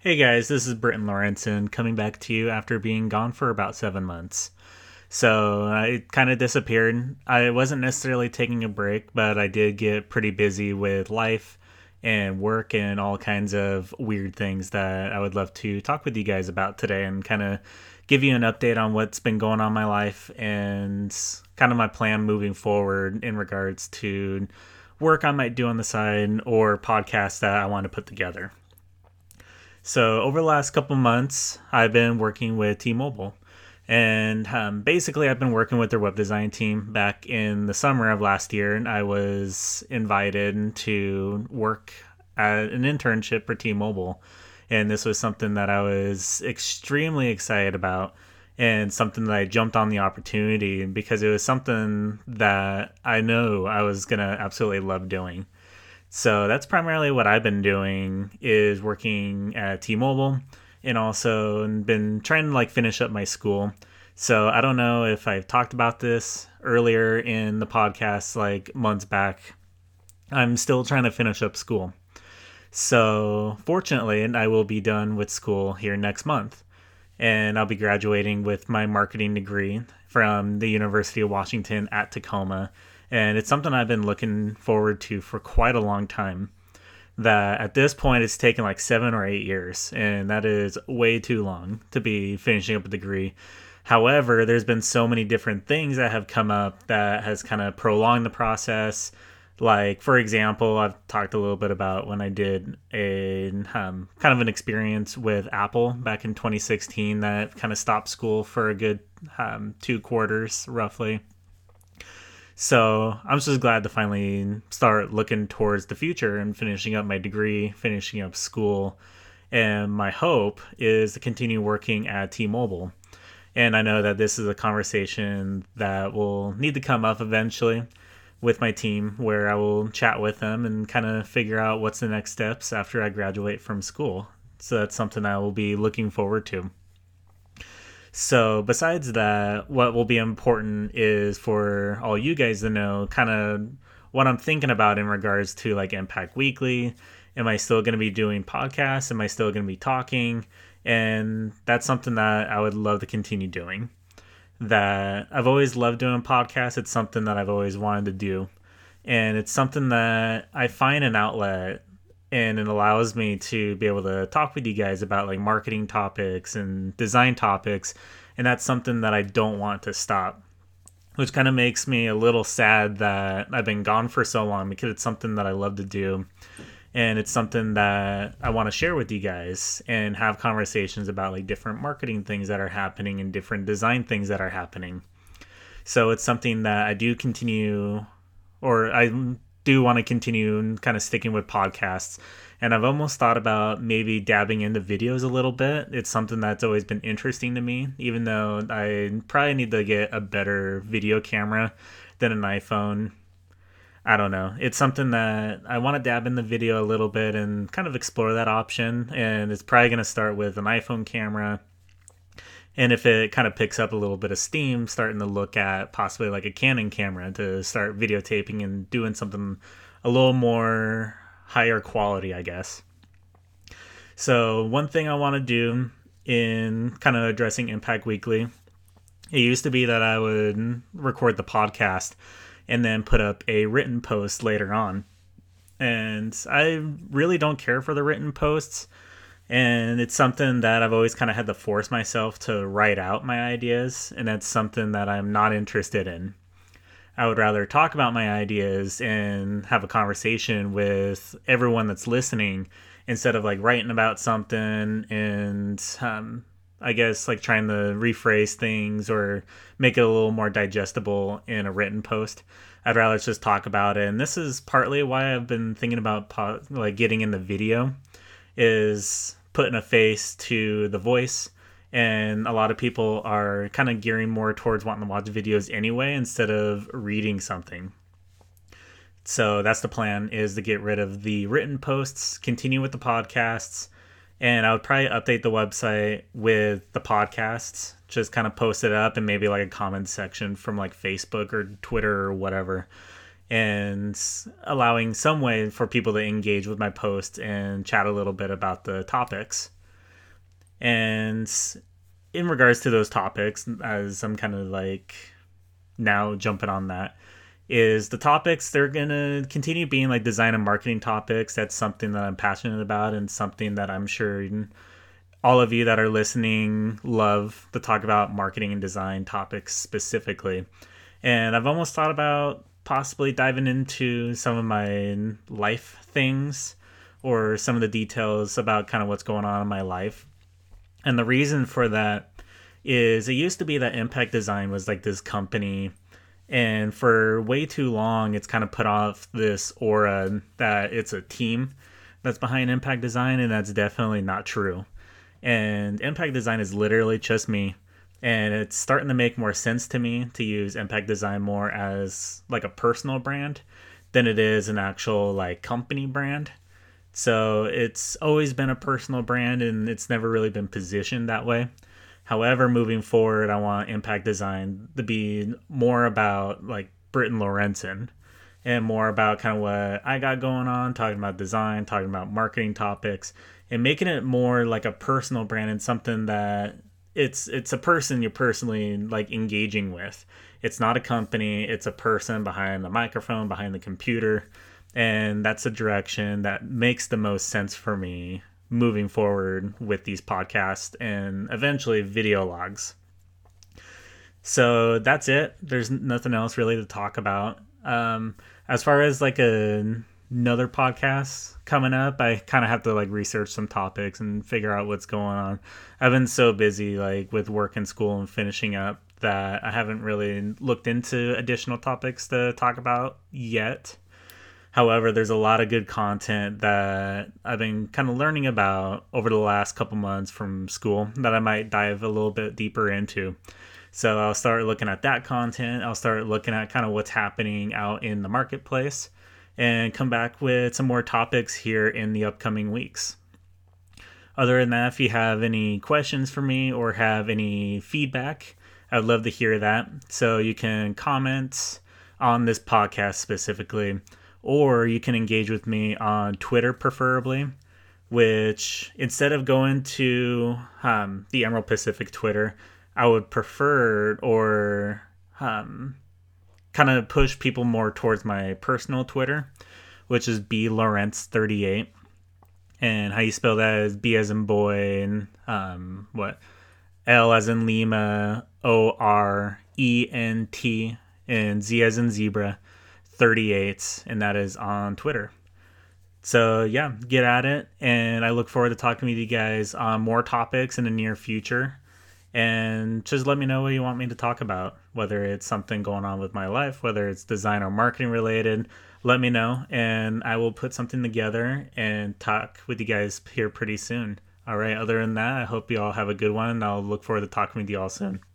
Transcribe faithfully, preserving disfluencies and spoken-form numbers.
Hey guys, this is Britton Lawrenson coming back to you after being gone for about seven months. So I kind of disappeared. I wasn't necessarily taking a break, but I did get pretty busy with life and work and all kinds of weird things that I would love to talk with you guys about today and kind of give you an update on what's been going on in my life and kind of my plan moving forward in regards to work I might do on the side or podcasts that I want to put together. So over the last couple months, I've been working with T-Mobile. And um, basically, I've been working with their web design team back in the summer of last year. And I was invited to work at an internship for T-Mobile. And this was something that I was extremely excited about and something that I jumped on the opportunity because it was something that I know I was going to absolutely love doing. So that's primarily what I've been doing is working at T-Mobile and also been trying to like finish up my school. So I don't know if I've talked about this earlier in the podcast like months back. I'm still trying to finish up school. So fortunately, I will be done with school here next month. And I'll be graduating with my marketing degree from the University of Washington at Tacoma. And it's something I've been looking forward to for quite a long time. That at this point it's taken like seven or eight years, and that is way too long to be finishing up a degree. However, there's been so many different things that have come up that has kind of prolonged the process. Like, for example, I've talked a little bit about when I did a um, kind of an experience with Apple back in twenty sixteen that kind of stopped school for a good um, two quarters, roughly. So I'm just glad to finally start looking towards the future and finishing up my degree, finishing up school. And my hope is to continue working at T-Mobile. And I know that this is a conversation that will need to come up eventually with my team where I will chat with them and kind of figure out what's the next steps after I graduate from school. So that's something I will be looking forward to. So, besides that, what will be important is for all you guys to know kind of what I'm thinking about in regards to like Impact Weekly. Am I still going to be doing podcasts? Am I still going to be talking? And that's something that I would love to continue doing. That I've always loved doing podcasts. It's something that I've always wanted to do. And it's something that I find an outlet and it allows me to be able to talk with you guys about like marketing topics and design topics, and that's something that I don't want to stop, which kind of makes me a little sad that I've been gone for so long because it's something that I love to do and it's something that I want to share with you guys and have conversations about like different marketing things that are happening and different design things that are happening. So it's something that I do continue or I do want to continue kind of sticking with podcasts. And I've almost thought about maybe dabbing into videos a little bit. It's something that's always been interesting to me, even though I probably need to get a better video camera than an iPhone. I don't know. It's something that I want to dab in the video a little bit and kind of explore that option. And it's probably going to start with an iPhone camera. And if it kind of picks up a little bit of steam, starting to look at possibly like a Canon camera to start videotaping and doing something a little more higher quality, I guess. So one thing I want to do in kind of addressing Impact Weekly, it used to be that I would record the podcast and then put up a written post later on. And I really don't care for the written posts. And it's something that I've always kind of had to force myself to write out my ideas. And that's something that I'm not interested in. I would rather talk about my ideas and have a conversation with everyone that's listening instead of like writing about something and um, I guess like trying to rephrase things or make it a little more digestible in a written post. I'd rather just talk about it. And this is partly why I've been thinking about po- like getting in the video is putting a face to the voice. And a lot of people are kind of gearing more towards wanting to watch videos anyway instead of reading something. So that's the plan, is to get rid of the written posts, continue with the podcasts, and I would probably update the website with the podcasts, just kind of post it up and maybe like a comment section from like Facebook or Twitter or whatever, and allowing some way for people to engage with my post and chat a little bit about the topics. And in regards to those topics, as I'm kind of like now jumping on that, is the topics they're gonna continue being like design and marketing topics. That's something that I'm passionate about and something that I'm sure all of you that are listening love to talk about marketing and design topics specifically. And I've almost thought about possibly diving into some of my life things or some of the details about kind of what's going on in my life. And the reason for that is it used to be that Impact Design was like this company, and for way too long it's kind of put off this aura that it's a team that's behind Impact Design, and that's definitely not true. And Impact Design is literally just me, and it's starting to make more sense to me to use Impact Design more as like a personal brand than it is an actual like company brand. So it's always been a personal brand and it's never really been positioned that way. However, moving forward, I want Impact Design to be more about like Britton Lorenzen and more about kind of what I got going on, talking about design, talking about marketing topics, and making it more like a personal brand and something that it's it's a person you're personally like engaging with. It's not a company, it's a person behind the microphone, behind the computer, and that's a direction that makes the most sense for me moving forward with these podcasts and eventually video logs. So that's it. There's nothing else really to talk about. Um, as far as like a, another podcast coming up, I kind of have to like research some topics and figure out what's going on. I've been so busy like with work and school and finishing up that I haven't really looked into additional topics to talk about yet. However, there's a lot of good content that I've been kind of learning about over the last couple months from school that I might dive a little bit deeper into. So I'll start looking at that content. I'll start looking at kind of what's happening out in the marketplace and come back with some more topics here in the upcoming weeks. Other than that, if you have any questions for me or have any feedback, I'd love to hear that. So you can comment on this podcast specifically, or you can engage with me on Twitter preferably, which instead of going to um, the Emerald Pacific Twitter, I would prefer or um, kind of push people more towards my personal Twitter, which is B Lawrence thirty-eight. And how you spell that is B as in boy, and um, what? L as in Lima, O R E N T, and Z as in zebra, thirty-eight, and that is on Twitter. So yeah, get at it, and I look forward to talking with you guys on more topics in the near future. And just let me know what you want me to talk about, whether it's something going on with my life, whether it's design or marketing related. Let me know, and I will put something together and talk with you guys here pretty soon. All right, other than that, I hope you all have a good one, and I'll look forward to talking with you all soon.